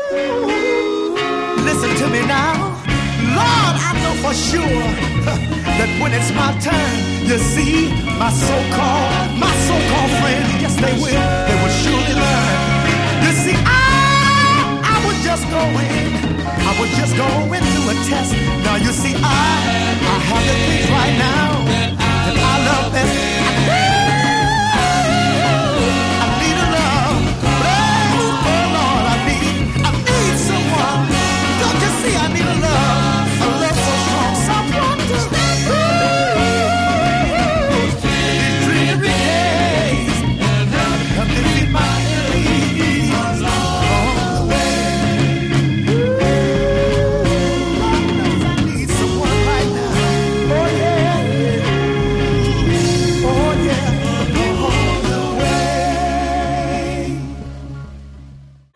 Listen to me now. Lord, I know for sure that when it's my turn, you see, my so-called friends, yes they will surely learn. You see, I was just going through a test. Now you see, I have the things right now